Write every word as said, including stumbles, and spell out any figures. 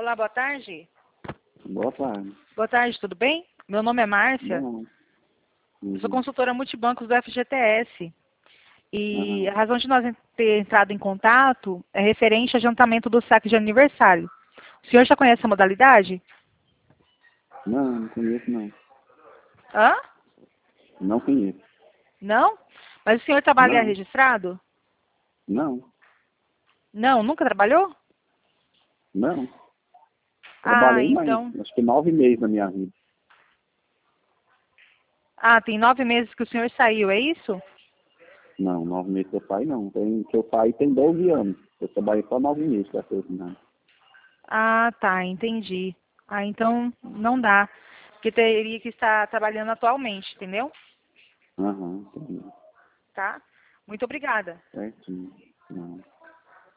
Olá, boa tarde. Boa tarde. Boa tarde, tudo bem? Meu nome é Márcia. Não. Eu sou Uhum. consultora multibancos do F G T S. E Aham. a razão de nós ter entrado em contato é referente ao adiantamento do saque de aniversário. O senhor já conhece a modalidade? Não, não conheço não. Hã? Não conheço. Não? Mas o senhor trabalha Não. registrado? Não. Não, nunca trabalhou? Não. Ah, Trabalhei, mas então. acho que nove meses na minha vida. Ah, tem nove meses que o senhor saiu, é isso? Não, nove meses que eu saí não. Tem, que eu saí tem doze anos. Eu trabalhei só nove meses para ser assinado. Ah, tá, entendi. Ah, então não dá. Porque teria que estar trabalhando atualmente, entendeu? Aham, entendi. Tá? Muito obrigada. Certinho. Não.